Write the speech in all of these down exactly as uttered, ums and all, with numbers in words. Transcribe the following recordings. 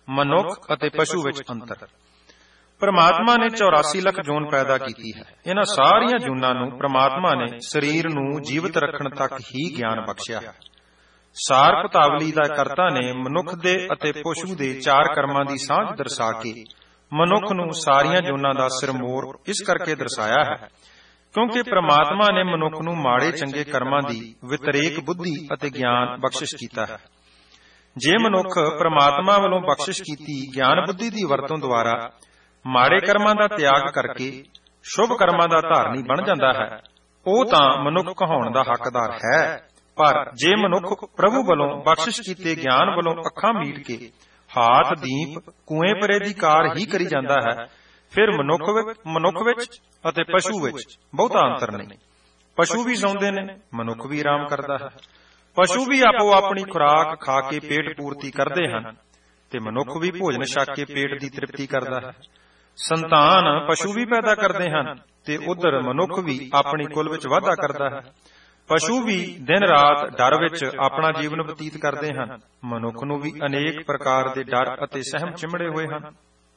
ਮਨੁੱਖ ਅਤੇ ਪਸ਼ੂ ਵਿੱਚ ਅੰਤਰ। ਪ੍ਰਮਾਤਮਾ ਨੇ ਚੌਰਾਸੀ ਲੱਖ ਜੂਨ ਪੈਦਾ ਕੀਤੀ ਹੈ। ਇਹਨਾਂ ਸਾਰੀਆਂ ਜੂਨਾਂ ਨੂੰ ਪ੍ਰਮਾਤਮਾ ਨੇ ਸਰੀਰ ਨੂੰ ਜੀਵਤ ਰੱਖਣ ਤੱਕ ਹੀ ਗਿਆਨ ਬਖਸ਼ਿਆ ਹੈ। ਸਾਰ ਪਤਾਵਲੀ ਦਾ ਕਰਤਾ ਨੇ ਮਨੁੱਖ ਦੇ ਅਤੇ ਪਸ਼ੂ ਦੇ ਚਾਰ ਕਰਮਾਂ ਦੀ ਸਾਂਝ ਦਰਸਾ ਕੇ ਮਨੁੱਖ ਨੂੰ ਸਾਰੀਆਂ ਜੂਨਾਂ ਦਾ ਸਿਰਮੌਰ ਇਸ ਕਰਕੇ ਦਰਸਾਇਆ ਹੈ ਕਿਉਂਕਿ ਪ੍ਰਮਾਤਮਾ ਨੇ ਮਨੁੱਖ ਨੂੰ ਮਾੜੇ ਚੰਗੇ ਕਰਮਾਂ ਦੀ ਵਿਤਰੇਕ ਬੁੱਧੀ ਅਤੇ ਗਿਆਨ ਬਖਸ਼ਿਸ਼ ਕੀਤਾ ਹੈ। ਜੇ ਮਨੁੱਖ ਪ੍ਰਮਾਤਮਾ ਵੱਲੋਂ ਬਖਸ਼ਿਸ਼ ਕੀਤੀ ਗਿਆਨ ਬੁੱਧੀ ਦੀ ਵਰਤੋਂ ਦੁਆਰਾ ਮਾੜੇ ਕਰਮਾਂ ਦਾ ਤਿਆਗ ਕਰਕੇ ਸ਼ੁਭ ਕਰਮਾਂ ਦਾ ਧਾਰਨੀ ਬਣ ਜਾਂਦਾ ਹੈ, ਉਹ ਤਾਂ ਮਨੁੱਖ ਕਹਾਉਣ ਦਾ ਹੱਕਦਾਰ ਹੈ। ਪਰ ਜੇ ਮਨੁੱਖ ਪ੍ਰਭੂ ਵੱਲੋਂ ਬਖਸ਼ਿਸ਼ ਕੀਤੇ ਗਿਆਨ ਵੱਲੋਂ ਅੱਖਾਂ ਮੀਟ ਕੇ ਹਾਥ ਦੀਪ ਕੂਏ ਪਰੇ ਦੀ ਕਾਰ ਹੀ ਕਰੀ ਜਾਂਦਾ ਹੈ, ਫਿਰ ਮਨੁੱਖ ਵਿੱਚ ਮਨੁੱਖ ਵਿੱਚ ਅਤੇ ਪਸ਼ੂ ਵਿੱਚ ਬਹੁਤਾ ਅੰਤਰ ਨਹੀਂ। ਪਸ਼ੂ ਵੀ ਸੌਂਦੇ ਨੇ, ਮਨੁੱਖ ਵੀ ਆਰਾਮ ਕਰਦਾ ਹੈ। ਪਸ਼ੂ ਵੀ ਆਪੋ ਆਪਣੀ ਖੁਰਾਕ ਖਾ ਕੇ ਪੇਟ ਪੂਰਤੀ ਕਰਦੇ ਹਨ ਤੇ ਮਨੁੱਖ ਵੀ ਭੋਜਨ ਛਕ ਕੇ ਪੇਟ ਦੀ ਤ੍ਰਿਪਤੀ ਕਰਦਾ ਹੈ। ਸੰਤਾਨ ਪਸ਼ੂ ਵੀ ਪੈਦਾ ਕਰਦੇ ਹਨ ਤੇ ਉਧਰ ਮਨੁੱਖ ਵੀ ਆਪਣੀ ਕੁਲ ਵਿੱਚ ਵਾਧਾ ਕਰਦਾ ਹੈ। ਪਸ਼ੂ ਵੀ ਦਿਨ ਰਾਤ ਡਰ ਵਿੱਚ ਆਪਣਾ ਜੀਵਨ ਬਤੀਤ ਕਰਦੇ ਹਨ। ਮਨੁੱਖ ਨੂੰ ਵੀ ਅਨੇਕ ਪ੍ਰਕਾਰ ਦੇ ਡਰ ਅਤੇ ਸਹਿਮ ਚਿਮੜੇ ਹੋਏ ਹਨ।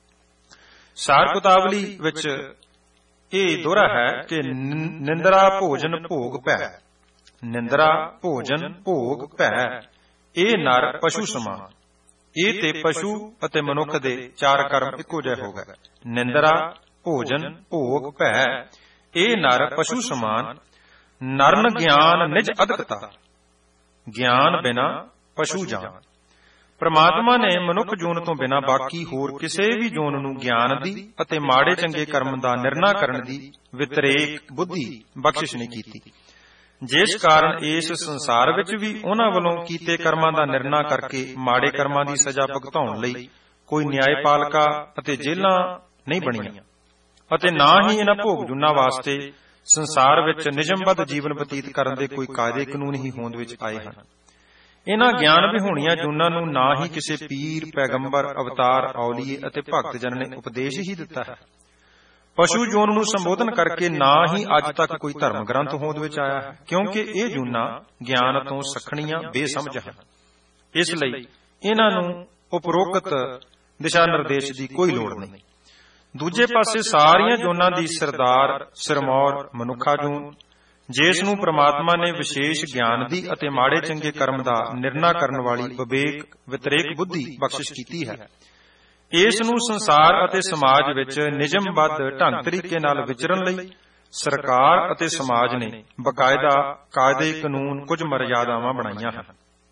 ਸਾਰ ਕੁਤਾਵਲੀ ਵਿੱਚ ਇਹ ਦੋਹਰਾ ਹੈ ਕਿ ਨਿੰਦਰਾ ਭੋਜਨ ਭੋਗ ਭੈ, ਨਿੰਦਰਾ ਭੋਜਨ ਭੋਗ ਭੈ, ਇਹ ਨਰ ਪਸ਼ੂ ਸਮਾਨ। ਇਹ ਤੇ ਪਸ਼ੂ ਅਤੇ ਮਨੁੱਖ ਦੇ ਚਾਰ ਕਰਮ ਇੱਕੋ ਜਿਹੇ ਹੋ ਗਏ। ਨਿੰਦਰਾ ਭੋਜਨ ਭੋਗ ਭੈ, ਇਹ ਨਰ ਪਸ਼ੂ ਸਮਾਨ। ਨਰਨ ਗਿਆਨ ਨਿਜ ਅਦਕਤਾ, ਗਿਆਨ ਬਿਨਾ ਪਸ਼ੂ ਜਾਨ। ਪ੍ਰਮਾਤਮਾ ਨੇ ਮਨੁੱਖ ਜੂਨ ਤੋਂ ਬਿਨਾਂ ਬਾਕੀ ਹੋਰ ਕਿਸੇ ਵੀ ਜੂਨ ਨੂੰ ਗਿਆਨ ਦੀ ਅਤੇ ਮਾੜੇ ਚੰਗੇ ਕਰਮ ਦਾ ਨਿਰਣਾ ਕਰਨ ਦੀ ਵਿਤਰੇਕ ਬੁੱਧੀ ਬਖਸ਼ਿਸ਼ ਨਹੀਂ ਕੀਤੀ, ਜਿਸ ਕਾਰਨ ਇਸ ਸੰਸਾਰ ਵਿੱਚ ਵੀ ਉਹਨਾਂ ਵੱਲੋਂ ਕੀਤੇ ਕਰਮਾਂ ਦਾ ਨਿਰਣਾ ਕਰਕੇ ਮਾੜੇ ਕਰਮਾਂ ਦੀ ਸਜ਼ਾ ਭੁਗਤਾਉਣ ਲਈ ਕੋਈ ਨਿਆਂਪਾਲਿਕਾ ਅਤੇ ਜੇਲ੍ਹਾਂ ਨਹੀਂ ਬਣੀਆਂ ਅਤੇ ਨਾ ਹੀ ਇਹਨਾਂ ਭੋਗ ਜੂਨਾਂ ਵਾਸਤੇ ਸੰਸਾਰ ਵਿੱਚ ਨਿਯਮਬੱਧ ਜੀਵਨ ਬਤੀਤ ਕਰਨ ਦੇ ਕੋਈ ਕਾਇਦੇ ਕਾਨੂੰਨ ਹੀ ਹੋਂਦ ਵਿੱਚ ਆਏ ਹਨ। ਇਹਨਾਂ ਗਿਆਨ ਵਿਹੂਣੀਆਂ ਜੂਨਾਂ ਨੂੰ ਨਾ ਹੀ ਕਿਸੇ ਪੀਰ, ਪੈਗੰਬਰ, ਅਵਤਾਰ, ਔਲੀਏ ਅਤੇ ਭਗਤ ਜਨ ਨੇ ਉਪਦੇਸ਼ ਹੀ ਦਿੱਤਾ ਹੈ। ਪਸ਼ੂ ਜੂਨ ਨੂੰ ਸੰਬੋਧਨ ਕਰਕੇ ਨਾ ਹੀ ਅੱਜ ਤੱਕ ਕੋਈ ਧਰਮ ਗ੍ਰੰਥ ਹੋਂਦ ਵਿੱਚ ਆਇਆ ਹੈ, ਕਿਉਂਕਿ ਇਹ ਜੂਨਾਂ ਗਿਆਨ ਤੋਂ ਸਖਣੀਆਂ ਬੇਸਮਝ ਹਨ। ਇਸ ਲਈ ਇਹਨਾਂ ਨੂੰ ਉਪਰੋਕਤ ਦਿਸ਼ਾ ਨਿਰਦੇਸ਼ ਦੀ ਕੋਈ ਲੋੜ ਨਹੀਂ। ਦੂਜੇ ਪਾਸੇ ਸਾਰੀਆਂ ਜੂਨਾਂ ਦੀ ਸਰਦਾਰ ਸਿਰਮੌਰ ਮਨੁੱਖਾ ਜੂਨ, ਜਿਸ ਨੂੰ ਪ੍ਰਮਾਤਮਾ ਨੇ ਵਿਸ਼ੇਸ਼ ਗਿਆਨ ਦੀ ਅਤੇ ਮਾੜੇ ਚੰਗੇ ਕਰਮ ਦਾ ਨਿਰਣਾ ਕਰਨ ਵਾਲੀ ਵਿਵੇਕ ਵਿਤਰੇਕ ਬੁੱਧੀ ਬਖਸ਼ਿਸ਼ ਕੀਤੀ ਹੈ। ਇਸ ਨੂੰ ਸੰਸਾਰ ਅਤੇ ਸਮਾਜ ਵਿੱਚ ਨਿਯਮਬੱਧ ਢੰਗ ਤਰੀਕੇ ਨਾਲ ਵਿਚਰਨ ਲਈ ਸਰਕਾਰ ਅਤੇ ਸਮਾਜ ਨੇ ਬਕਾਇਦਾ ਕਾਇਦੇ ਕਾਨੂੰਨ ਕੁਝ ਮਰਯਾਦਾਵਾਂ ਬਣਾਈਆਂ ਹਨ।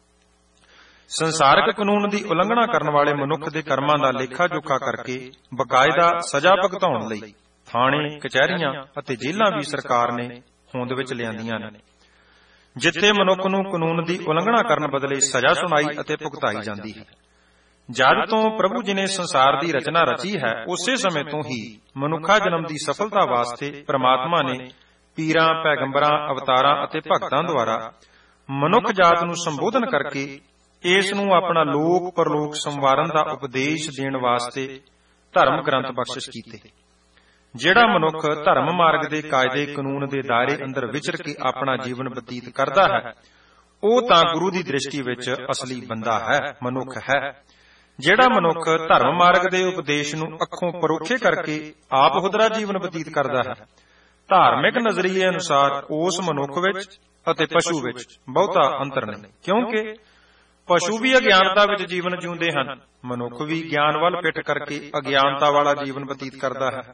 ਸੰਸਾਰਕ ਕਾਨੂੰਨ ਦੀ ਉਲੰਘਣਾ ਕਰਨ ਵਾਲੇ ਮਨੁੱਖ ਦੇ ਕਰਮਾਂ ਦਾ ਲੇਖਾ ਜੋਖਾ ਕਰਕੇ ਬਕਾਇਦਾ ਸਜ਼ਾ ਭੁਗਤਾਉਣ ਲਈ ਥਾਣੇ, ਕਚਹਿਰੀਆਂ ਅਤੇ ਜੇਲ੍ਹਾਂ ਵੀ ਸਰਕਾਰ ਨੇ ਹੋਂਦ ਵਿੱਚ ਲਿਆਂਦੀਆਂ ਨੇ, ਜਿੱਥੇ ਮਨੁੱਖ ਨੂੰ ਕਾਨੂੰਨ ਦੀ ਉਲੰਘਣਾ ਕਰਨ ਬਦਲੇ ਸਜ਼ਾ ਸੁਣਾਈ ਅਤੇ ਭੁਗਤਾਈ ਜਾਂਦੀ ਹੈ। ਜਦ ਤੋਂ ਪ੍ਰਭੂ ਜੀ ਨੇ ਸੰਸਾਰ ਦੀ ਰਚਨਾ ਰਚੀ ਹੈ, ਉਸੇ ਸਮੇਂ ਤੋਂ ਹੀ ਮਨੁੱਖਾ ਜਨਮ ਦੀ ਸਫਲਤਾ ਵਾਸਤੇ ਪ੍ਰਮਾਤਮਾ ਨੇ ਪੀਰਾਂ, ਪੈਗੰਬਰਾਂ, ਅਵਤਾਰਾਂ ਅਤੇ ਭਗਤਾਂ ਦੁਆਰਾ ਮਨੁੱਖ ਜਾਤ ਨੂੰ ਸੰਬੋਧਨ ਕਰਕੇ ਇਸ ਨੂੰ ਆਪਣਾ ਲੋਕ ਪਰਲੋਕ ਸੰਵਾਰਨ ਦਾ ਉਪਦੇਸ਼ ਦੇਣ ਵਾਸਤੇ ਧਰਮ ਗ੍ਰੰਥ ਬਖਸ਼ਿਸ਼ ਕੀਤੇ। ਜਿਹੜਾ ਮਨੁੱਖ ਧਰਮ ਮਾਰਗ ਦੇ ਕਾਇਦੇ ਕਾਨੂੰਨ ਦੇ ਦਾਇਰੇ ਅੰਦਰ ਵਿਚਰ ਕੇ ਆਪਣਾ ਜੀਵਨ ਬਤੀਤ ਕਰਦਾ ਹੈ, ਉਹ ਤਾਂ ਗੁਰੂ ਦੀ ਦ੍ਰਿਸ਼ਟੀ ਵਿੱਚ ਅਸਲੀ ਬੰਦਾ ਹੈ, ਮਨੁੱਖ ਹੈ। ਜਿਹੜਾ ਮਨੁੱਖ ਧਰਮ ਮਾਰਗ ਦੇ ਉਪਦੇਸ਼ ਨੂੰ ਅੱਖੋਂ ਪਰੋਖੇ ਕਰਕੇ ਆਪ ਹੁਦਰਾ ਜੀਵਨ ਬਤੀਤ ਕਰਦਾ ਹੈ, ਧਾਰਮਿਕ ਨਜ਼ਰੀਏ ਅਨੁਸਾਰ ਉਸ ਮਨੁੱਖ ਵਿੱਚ ਅਤੇ ਪਸ਼ੂ ਵਿੱਚ ਬਹੁਤਾ ਅੰਤਰ ਨਹੀਂ, ਕਿਉਂਕਿ ਪਸ਼ੂ ਵੀ ਅਗਿਆਨਤਾ ਵਿੱਚ ਜੀਵਨ ਜਿਉਂਦੇ ਹਨ, ਮਨੁੱਖ ਵੀ ਗਿਆਨ ਵੱਲ ਪਿੱਠ ਕਰਕੇ ਅਗਿਆਨਤਾ ਵਾਲਾ ਜੀਵਨ ਬਤੀਤ ਕਰਦਾ ਹੈ।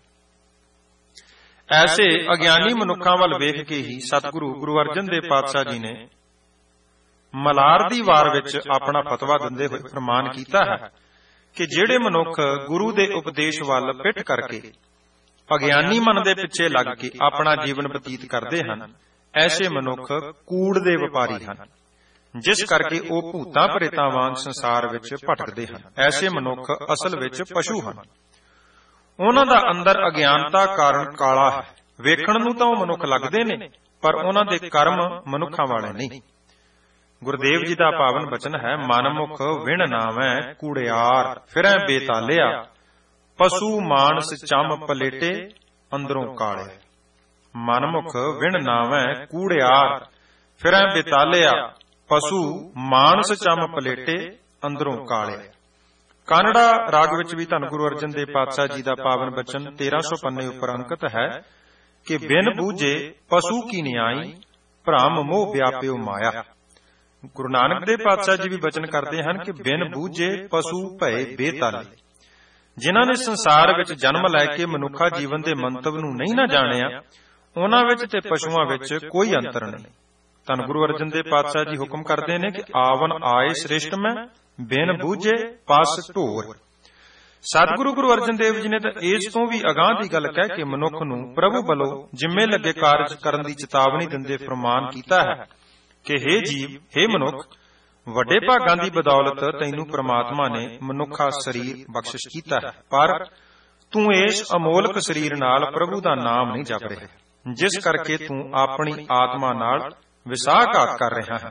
ਐਸੇ ਅਗਿਆਨੀ ਮਨੁੱਖਾਂ ਵੱਲ ਵੇਖ ਕੇ ਹੀ ਸਤਿਗੁਰੂ ਗੁਰੂ ਅਰਜਨ ਦੇਵ ਪਾਤਸ਼ਾਹ ਜੀ ਨੇ ਮਲਾਰ ਦੀ ਵਾਰ ਵਿੱਚ ਆਪਣਾ ਫਤਵਾ ਦਿੰਦੇ ਹੋਏ ਫਰਮਾਨ ਕੀਤਾ ਹੈ ਕਿ ਜਿਹੜੇ ਮਨੁੱਖ ਗੁਰੂ ਦੇ ਉਪਦੇਸ਼ ਵੱਲ ਪਿੱਠ ਕਰਕੇ ਅਗਿਆਨੀ ਮਨ ਦੇ ਪਿੱਛੇ ਲੱਗ ਕੇ ਆਪਣਾ ਜੀਵਨ ਬਤੀਤ ਕਰਦੇ ਹਨ, ਐਸੇ ਮਨੁੱਖ ਕੂੜ ਦੇ ਵਪਾਰੀ ਹਨ, ਜਿਸ ਕਰਕੇ ਉਹ ਭੂਤਾਂ ਪ੍ਰੇਤਾਂ ਵਾਂਗ ਸੰਸਾਰ ਵਿੱਚ ਭਟਕਦੇ ਹਨ। ਐਸੇ ਮਨੁੱਖ ਅਸਲ ਵਿੱਚ ਪਸ਼ੂ ਹਨ। ਉਹਨਾਂ ਦਾ ਅੰਦਰ ਅਗਿਆਨਤਾ ਕਾਰਨ ਕਾਲਾ ਹੈ। ਵੇਖਣ ਨੂੰ ਤਾਂ ਉਹ ਮਨੁੱਖ ਲੱਗਦੇ ਨੇ, ਪਰ ਉਹਨਾਂ ਦੇ ਕਰਮ ਮਨੁੱਖਾਂ ਵਾਲੇ ਨਹੀਂ। ਗੁਰਦੇਵ ਜੀ ਦਾ ਪਾਵਨ ਬਚਨ ਹੈ, ਮਨਮੁਖ ਵਿਣ ਨਾਵੈ ਕੂੜਿਆਰ ਫਿਰੈ ਬੇਤਾਲਿਆ, ਪਸ਼ੂ ਮਾਨਸ ਚੰਮ ਪਲੇਟੇ ਅੰਦਰੋਂ ਕਾਲੇ। ਮਨਮੁਖ ਵਿਣ ਨਾਵੈ ਕੂੜਿਆਰ ਫਿਰੈ ਬੇਤਾਲਿਆ, ਪਸ਼ੂ ਮਾਨਸ ਚੰਮ ਪਲੇਟੇ ਅੰਦਰੋਂ ਕਾਲੇ। ਕਾਨੜਾ ਰਾਗ ਵਿੱਚ ਵੀ ਧੰਨ ਗੁਰੂ ਅਰਜਨ ਦੇਵ ਪਾਤਸ਼ਾਹ ਜੀ ਦਾ ਪਾਵਨ ਬਚਨ ਤੇਰਾਂ ਸੌ ਪੰਨੇ ਉੱਪਰ ਅੰਕਿਤ ਹੈ ਕਿ ਬਿਨ ਬੂਝੇ ਪਸ਼ੂ ਕੀ ਨਿਆਈ, ਭ੍ਰਮ ਮੋਹ ਵਿਆਪਿਓ ਮਾਇਆ। ਗੁਰੂ ਨਾਨਕ ਦੇਵ ਪਾਤਸ਼ਾਹ ਜੀ ਵੀ ਬਚਨ ਕਰਦੇ ਹਨ ਕਿ ਬਿਨ ਬੂਝੇ ਪਸ਼ੂ ਭਏ ਬੇਤਾਲੇ। ਜਿਨ੍ਹਾਂ ਨੇ ਸੰਸਾਰ ਵਿੱਚ ਜਨਮ ਲੈ ਕੇ ਮਨੁੱਖਾ ਜੀਵਨ ਦੇ ਮੰਤਵ ਨੂੰ ਨਹੀਂ ਨਾ ਜਾਣਿਆ, ਉਹਨਾਂ ਵਿੱਚ ਤੇ ਪਸ਼ੂਆਂ ਵਿੱਚ ਕੋਈ ਅੰਤਰ ਨਹੀਂ। ਧੰਨ ਗੁਰੂ ਅਰਜਨ ਦੇਵ ਪਾਤਸ਼ਾਹ ਜੀ ਹੁਕਮ ਕਰਦੇ ਨੇ ਕਿ ਆਵਨ ਆਏ ਸ੍ਰਿਸ਼ਟ ਮੈਂ, ਬਿਨ ਬੂਝੇ ਪਸ ਢੋਰ। ਸਤਿਗੁਰੂ ਗੁਰੂ ਅਰਜਨ ਦੇਵ ਜੀ ਨੇ ਤਾਂ ਇਸ ਤੋਂ ਵੀ ਅਗਾਂਹ ਦੀ ਗੱਲ ਕਹਿ ਕੇ ਮਨੁੱਖ ਨੂੰ ਪ੍ਰਭੂ ਵੱਲੋਂ ਜਿੰਮੇ ਲੱਗੇ ਕਾਰਜ ਕਰਨ ਦੀ ਚੇਤਾਵਨੀ ਦਿੰਦੇ ਫਰਮਾਨ ਕੀਤਾ ਹੈ ਕਿ ਹੇ ਜੀਵ, ਹੇ ਮਨੁੱਖ, ਵੱਡੇ ਭਾਗਾਂ ਦੀ ਬਦੌਲਤ ਤੈਨੂੰ ਪ੍ਰਮਾਤਮਾ ਨੇ ਮਨੁੱਖਾ ਸਰੀਰ ਬਖਸ਼ਿਸ਼ ਕੀਤਾ ਹੈ, ਪਰ ਤੂੰ ਇਸ ਅਮੋਲਕ ਸਰੀਰ ਨਾਲ ਪ੍ਰਭੂ ਦਾ ਨਾਮ ਨਹੀਂ ਜਪ ਰਿਹਾ, ਜਿਸ ਕਰਕੇ ਤੂੰ ਆਪਣੀ ਆਤਮਾ ਨਾਲ ਵਿਸਾਹਘਾਤ ਕਰ ਰਿਹਾ ਹੈ।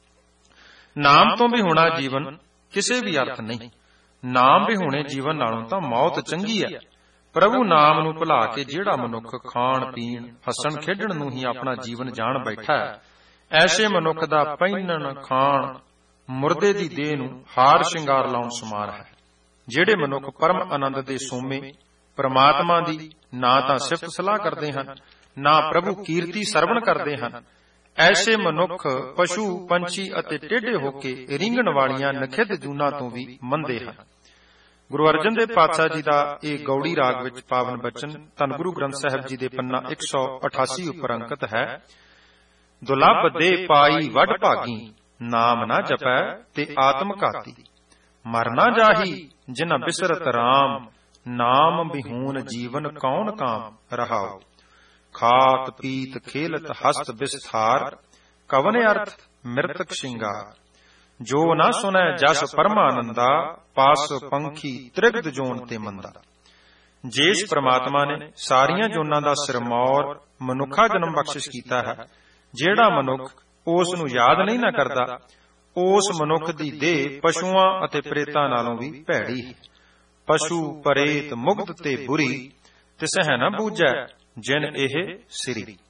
ਨਾਮ ਤੋਂ ਵੀ ਹੋਣਾ ਜੀਵਨ ਕਿਸੇ ਵੀ ਅਰਥ ਨਹੀਂ। ਨਾਮ ਵਿਹੂਣੇ ਜੀਵਨ ਨਾਲੋਂ ਤਾਂ ਮੌਤ ਚੰਗੀ ਹੈ। ਪ੍ਰਭੂ ਨਾਮ ਨੂੰ ਭੁਲਾ ਕੇ ਜਿਹੜਾ ਮਨੁੱਖ ਖਾਣ ਪੀਣ, ਹੱਸਣ ਖੇਡਣ ਨੂੰ ਹੀ ਆਪਣਾ ਜੀਵਨ ਜਾਣ ਬੈਠਾ ਹੈ, ਐਸੇ ਮਨੁੱਖ ਦਾ ਪਹਿਨਣ ਖਾਣ ਮੁਰਦੇ ਦੀ ਦੇਹ ਨੂੰ ਹਾਰ ਸ਼ਿੰਗਾਰ ਲਾਉਣ ਸਮਾਨ ਹੈ। ਜਿਹੜੇ ਮਨੁੱਖ ਪਰਮ ਆਨੰਦ ਦੇ ਸੋਮੇ ਪ੍ਰਮਾਤਮਾ ਦੀ ਨਾ ਤਾਂ ਸਿਫਤ ਸਲਾਹ ਕਰਦੇ ਹਨ, ਨਾ ਪ੍ਰਭੂ ਕੀਰਤੀ ਸਰਵਣ ਕਰਦੇ ਹਨ, ਐਸੇ ਮਨੁੱਖ ਪਸ਼ੂ ਪੰਛੀ ਅਤੇ ਟੇਢੇ ਹੋ ਕੇ ਰਿੰਗਣ ਵਾਲੀਆਂ ਨਖਿੱਧ ਜੂਨਾਂ ਤੋਂ ਵੀ ਮੰਦੇ ਹਨ। ਗੁਰੂ ਅਰਜਨ ਦੇਵ ਪਾਤਸ਼ਾਹ ਜੀ ਦਾ ਇਹ ਗੌੜੀ ਰਾਗ ਵਿੱਚ ਪਾਵਨ ਬਚਨ ਧੰਨ ਗੁਰੂ ਗ੍ਰੰਥ ਸਾਹਿਬ ਜੀ ਦੇ ਪੰਨਾ ਇੱਕ ਸੌ ਅਠਾਸੀ ਉੱਪਰ ਅੰਕਿਤ ਹੈ। ਦੁਲੱਭ ਦੇ ਪਾਈ ਵੱਡ ਭਾਗੀ, ਨਾਮ ਨਾ ਜਪੈ ਤੇ ਆਤਮ ਘਾਤੀ। ਮਰ ਨਾ ਜਾਹੀ ਜਿਨਾ ਬਿਸਰਤ ਰਾਮ, ਨਾਮ ਬਿਹੂਨ ਜੀਵਨ ਕੌਣ ਕਾਮ ਰਹਾਉ। ਖਾਤ ਪੀਤ ਖੇਲਤ ਹਸਤ ਵਿਸਥਾਰ, ਕਵਨ ਅਰਥ ਮਿਰਤਕ ਸ਼ਿੰਗਾਰ। ਜੋ ਨਾ ਸੁਨੈ ਜਸ ਪਰਮਾਨੰਦਾ, ਪਾਸ ਪੰਖੀ ਤ੍ਰਿਗਦ ਜੋਨ ਤੇ ਮੰਦਾ। ਜਿਸ ਪ੍ਰਮਾਤਮਾ ਨੇ ਸਾਰੀਆਂ ਜੋਨਾਂ ਦਾ ਸਿਰਮੌਰ ਮਨੁੱਖਾ ਜਨਮ ਬਖਸ਼ਿਸ਼ ਕੀਤਾ ਹੈ, ਜਿਹੜਾ ਮਨੁੱਖ ਉਸ ਨੂੰ ਯਾਦ ਨਹੀਂ ਨਾ ਕਰਦਾ, ਉਸ ਮਨੁੱਖ ਦੀ ਦੇਹ ਪਸ਼ੂਆਂ ਅਤੇ ਪ੍ਰੇਤਾਂ ਨਾਲੋਂ ਵੀ ਭੈੜੀ ਹੈ। ਪਸ਼ੂ ਪਰੇਤ ਮੁਗਧ ਤੇ ਬੁਰੀ, ਤਿਸਹਿ ਨਾ ਬੂਝੈ ਜਿਨ ਇਹ ਸਿਰੀ।